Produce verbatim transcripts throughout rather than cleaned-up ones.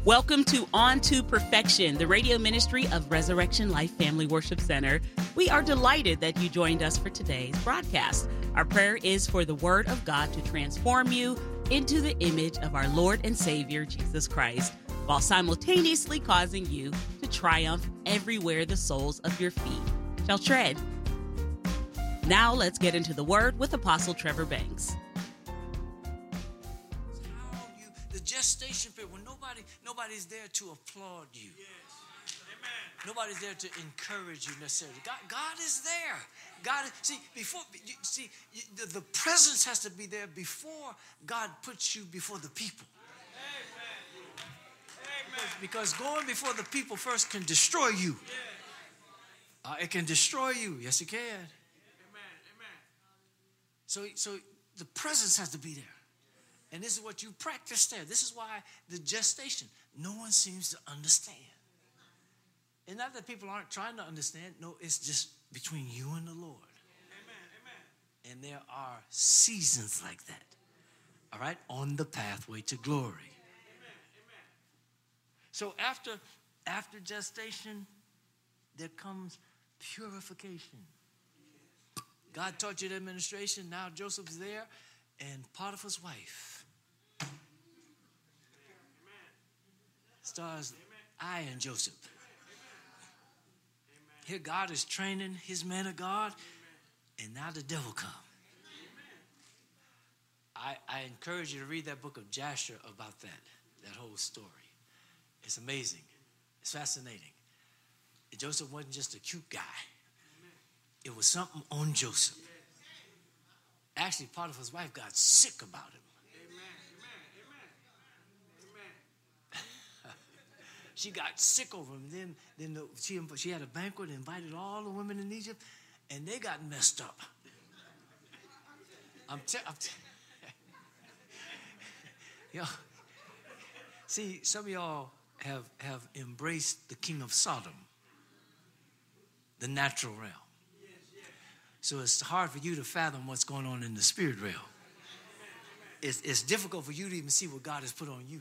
Welcome to On to Perfection, the radio ministry of Resurrection Life Family Worship Center. We are delighted that you joined us for today's broadcast. Our prayer is for the Word of God to transform you into the image of our Lord and Savior, Jesus Christ, while simultaneously causing you to triumph everywhere the soles of your feet shall tread. Now let's get into the Word with Apostle Trevor Banks. The gestation period, when nobody, nobody's there to applaud you. Yes. Amen. Nobody's there to encourage you necessarily. God, God is there. God, see, before, you, see, you, the, the presence has to be there before God puts you before the people. Amen. Amen. Because, because going before the people first can destroy you. Yes. Uh, it can destroy you. Yes, it can. Amen. Amen. So, so the presence has to be there. And this is what you practice there. This is why the gestation, no one seems to understand. And not that people aren't trying to understand. No, it's just between you and the Lord. Amen, amen. And there are seasons like that. All right? On the pathway to glory. Amen, amen. So after, after gestation, there comes purification. God taught you the administration. Now Joseph's there. And Potiphar's wife stars I and Joseph. Here God is training his man of God, and now the devil come. I, I encourage you to read that book of Jasher about that, that whole story. It's amazing. It's fascinating. Joseph wasn't just a cute guy. It was something on Joseph. Actually, Potiphar's wife got sick about him. Amen, amen, amen, amen. She got sick over him. Then, then the, she, she had a banquet and invited all the women in Egypt, and they got messed up. I'm telling you. Yo, see, some of y'all have, have embraced the king of Sodom, the natural realm. So it's hard for you to fathom what's going on in the spirit realm. It's, it's difficult for you to even see what God has put on you.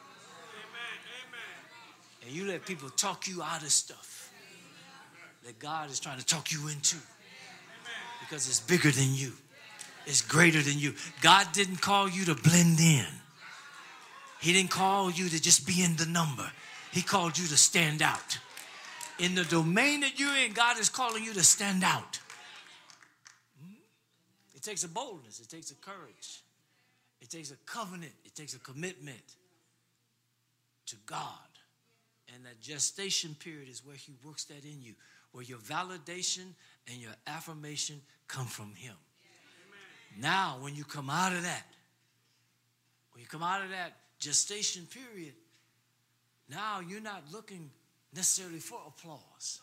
And you let people talk you out of stuff that God is trying to talk you into. Because it's bigger than you. It's greater than you. God didn't call you to blend in. He didn't call you to just be in the number. He called you to stand out. In the domain that you're in, God is calling you to stand out. It takes a boldness. It takes a courage. It takes a covenant. It takes a commitment to God. And that gestation period is where he works that in you, where your validation and your affirmation come from him. Amen. Now, when you come out of that, when you come out of that gestation period, now you're not looking necessarily for applause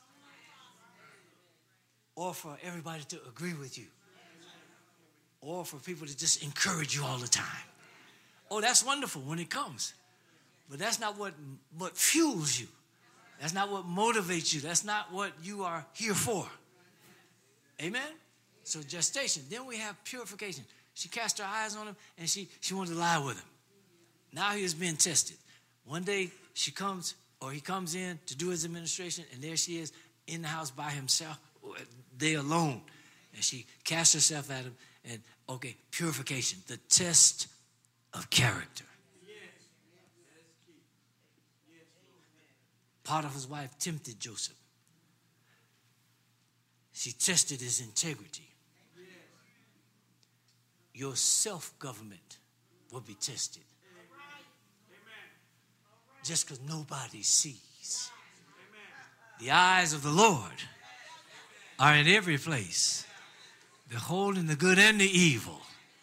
or for everybody to agree with you. Or for people to just encourage you all the time. Oh, that's wonderful when it comes. But that's not what, what fuels you. That's not what motivates you. That's not what you are here for. Amen? So gestation. Then we have purification. She cast her eyes on him and she, she wanted to lie with him. Now he is being tested. One day she comes, or he comes in to do his administration, and there she is in the house by himself. They alone. And she casts herself at him. And, okay, purification, the test of character. Yes. Yes. Potiphar's wife tempted Joseph. She tested his integrity. Yes. Your self-government will be tested. Amen. Just because nobody sees. Amen. The eyes of the Lord are in every place, beholding the good and the evil.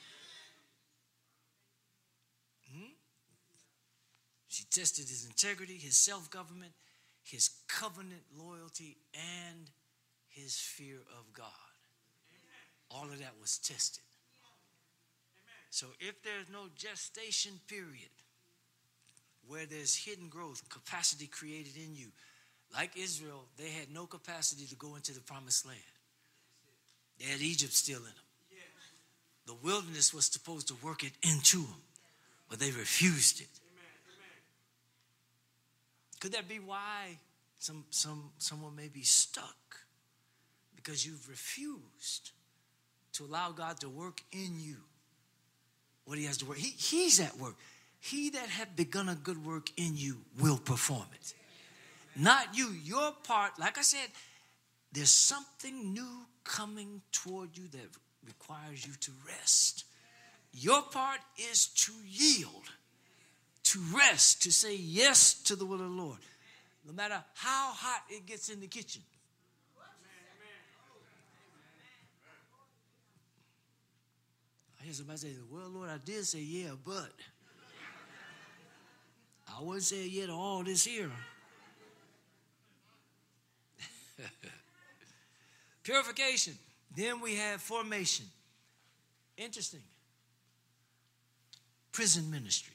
Hmm? She tested his integrity, his self-government, his covenant loyalty, and his fear of God. Amen. All of that was tested. Amen. So if there's no gestation period where there's hidden growth, capacity created in you, like Israel, they had no capacity to go into the promised land. They had Egypt still in them. The wilderness was supposed to work it into them, but they refused it. Could that be why some, some, someone may be stuck? Because you've refused to allow God to work in you what he has to work. He, he's at work. He that hath begun a good work in you will perform it. Not you. Your part, like I said, there's something new coming toward you that requires you to rest. Your part is to yield, to rest, to say yes to the will of the Lord. No matter how hot it gets in the kitchen. I hear somebody say, well, Lord, I did say yeah, but I wasn't saying yeah to all this here. Purification. Then we have formation. Interesting. Prison ministry.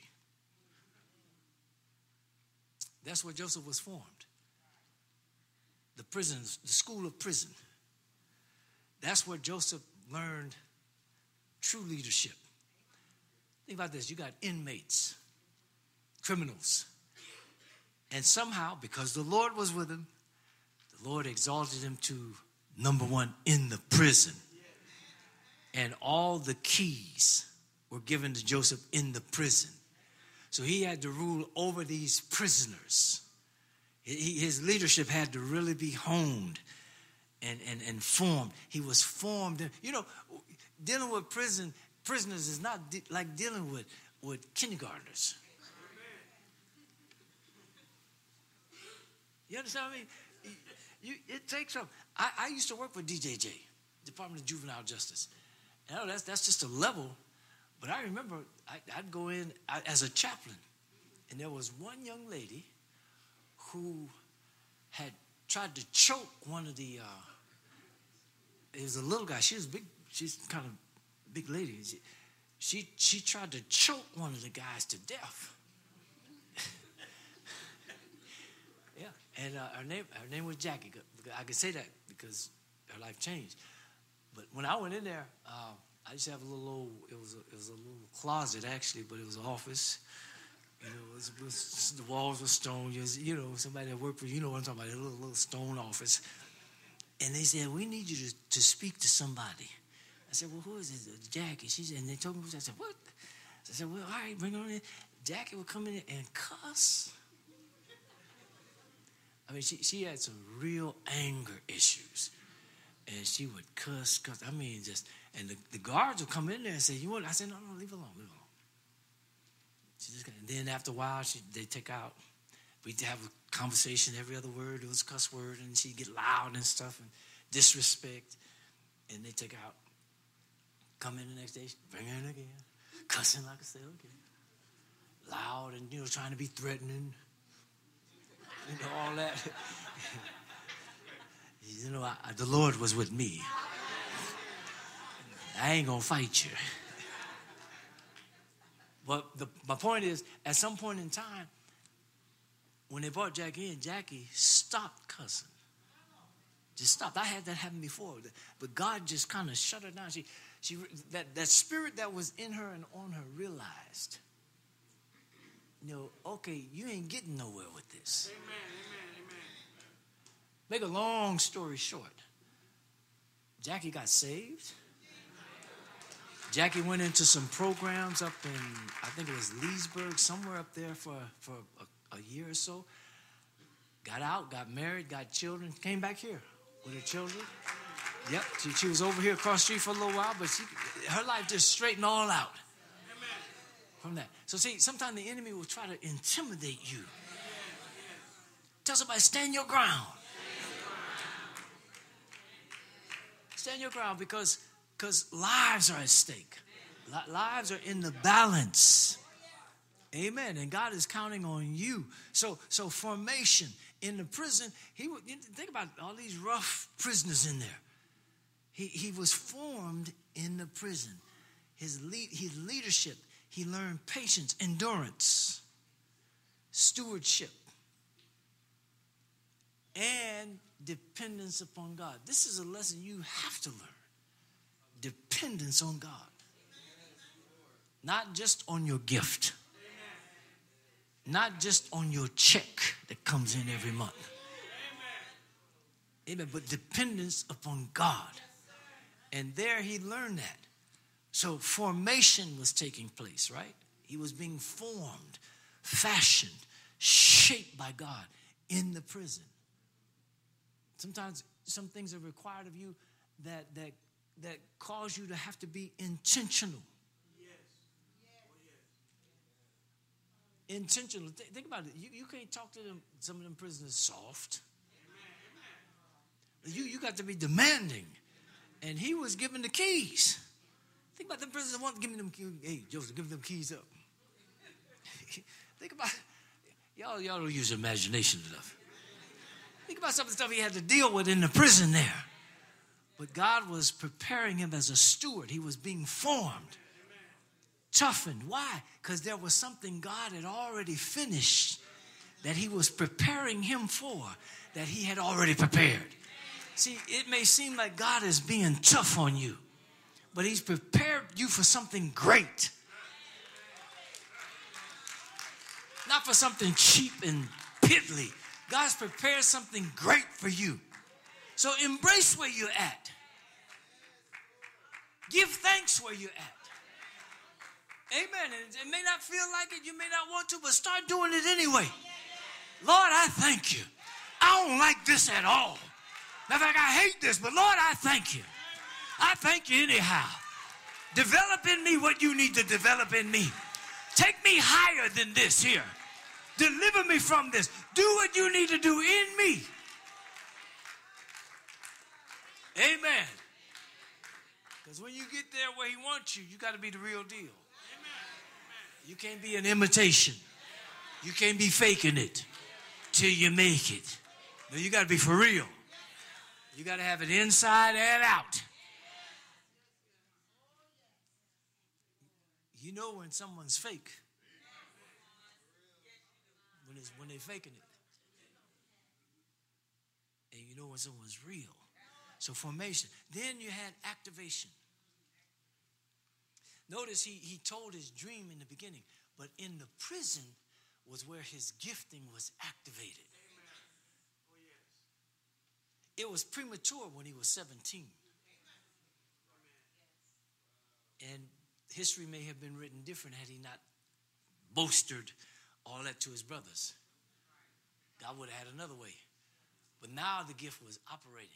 That's where Joseph was formed. The prisons, the school of prison. That's where Joseph learned true leadership. Think about this. You got inmates, criminals. And somehow, because the Lord was with him, the Lord exalted him to number one in the prison. And all the keys were given to Joseph in the prison. So he had to rule over these prisoners. He, his leadership had to really be honed and, and, and formed. He was formed. You know, dealing with prison prisoners is not de- like dealing with, with kindergartners. You understand what I mean? You, it takes some. I, I used to work with D J J, Department of Juvenile Justice. I know that's that's just a level, but I remember I, I'd go in I, as a chaplain, and there was one young lady who had tried to choke one of the. Uh, it was a little guy. She was big. She's kind of big lady. She, she she tried to choke one of the guys to death. Yeah, and uh, her name her name was Jackie. I can say that because her life changed. But when I went in there, uh, I used to have a little old, it was a, it was a little closet actually, but it was an office. You know, it was, it was, the walls were stone. You, was, you know, somebody that worked for you know what I'm talking about, a little, little stone office. And they said, we need you to, to speak to somebody. I said, well, who is it? Jackie. She said, and they told me, I said, what? I said, well, all right, bring her in. Jackie would come in and cuss. I mean, she, she had some real anger issues. And she would cuss, cuss. I mean, just, and the, the guards would come in there and say, you want, I said, no, no, leave it alone, leave it alone. She just, and then after a while, she, they take out, we'd have a conversation, every other word, it was a cuss word, and she'd get loud and stuff, and disrespect, and they take out, come in the next day, bring her in again, cussing like I said, okay. Loud and, you know, trying to be threatening, you know, all that. You know, I, the Lord was with me. I ain't going to fight you. But the, my point is, at some point in time, when they brought Jackie in, Jackie stopped cussing. Just stopped. I had that happen before. But God just kind of shut her down. She, she, that, that spirit that was in her and on her realized, you know, okay, you ain't getting nowhere with this. Amen, amen, amen. Make a long story short, Jackie got saved. Jackie went into some programs up in, I think it was Leesburg, somewhere up there for, for a, a year or so. Got out, got married, got children, came back here with her children. Yep, she, she was over here across the street for a little while, but she, her life just straightened all out from that. So see, sometimes the enemy will try to intimidate you. Tell somebody, stand your ground. Stand your ground because because lives are at stake. Lives are in the balance. Amen. And God is counting on you. So so formation in the prison, he would think about all these rough prisoners in there. He he was formed in the prison. His lead, his leadership, he learned patience, endurance, stewardship, and dependence upon God. This is a lesson you have to learn. Dependence on God. Not just on your gift. Not just on your check that comes in every month. Amen. But dependence upon God. And there he learned that. So formation was taking place, right? He was being formed, fashioned, shaped by God in the prison. Sometimes some things are required of you that that that cause you to have to be intentional. Yes. Yes. Intentional. Th- think about it. You, you can't talk to them, some of them prisoners soft. Amen. You, you got to be demanding. And he was given the keys. Think about the prisoners wanting to give them keys. Hey, Joseph, give them keys up. Think about it. Y'all, y'all don't use your imagination enough. Think about some of the stuff he had to deal with in the prison there. But God was preparing him as a steward. He was being formed, toughened. Why? Because there was something God had already finished that he was preparing him for, that he had already prepared. See, it may seem like God is being tough on you, but he's prepared you for something great. Not for something cheap and piddly. God's prepared something great for you. So embrace where you're at. Give thanks where you're at. Amen. It may not feel like it. You may not want to, but start doing it anyway. Lord, I thank you. I don't like this at all. Matter of fact, I hate this, but Lord, I thank you. I thank you anyhow. Develop in me what you need to develop in me. Take me higher than this here. Deliver me from this. Do what you need to do in me. Amen. Because when you get there where he wants you, you got to be the real deal. You can't be an imitation. You can't be faking it till you make it. No, you got to be for real. You got to have it inside and out. You know when someone's fake. When it's when they're faking it. And you know when someone's real. So formation. Then you had activation. Notice he, he told his dream in the beginning, but in the prison was where his gifting was activated. It was premature when he was seventeen. And history may have been written different had he not boasted all that to his brothers. God would have had another way. But now the gift was operating.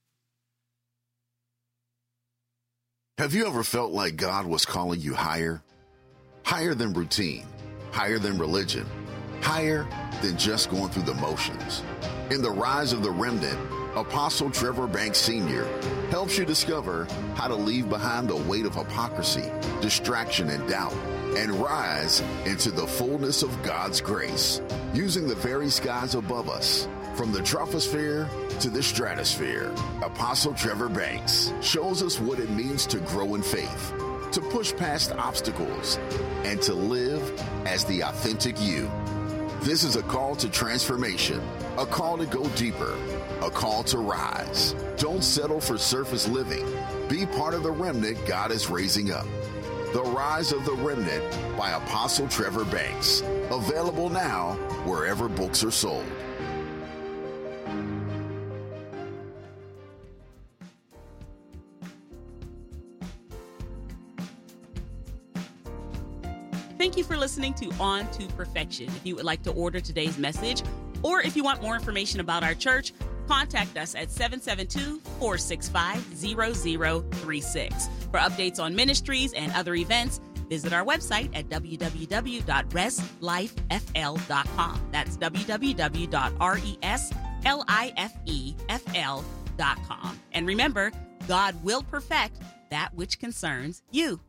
Have you ever felt like God was calling you higher? Higher than routine, higher than religion, higher than just going through the motions. In The Rise of the Remnant, Apostle Trevor Banks Senior helps you discover how to leave behind the weight of hypocrisy, distraction, and doubt, and rise into the fullness of God's grace, using the very skies above us. From the troposphere to the stratosphere, Apostle Trevor Banks shows us what it means to grow in faith, to push past obstacles, and to live as the authentic you. This is a call to transformation, a call to go deeper, a call to rise. Don't settle for surface living. Be part of the remnant God is raising up. The Rise of the Remnant by Apostle Trevor Banks. Available now wherever books are sold. Thank you for listening to On to Perfection. If you would like to order today's message, or if you want more information about our church, contact us at seven seven two, four six five, zero zero three six. For updates on ministries and other events, visit our website at w w w dot res life f l dot com. That's w w w dot res life f l dot com. And remember, God will perfect that which concerns you.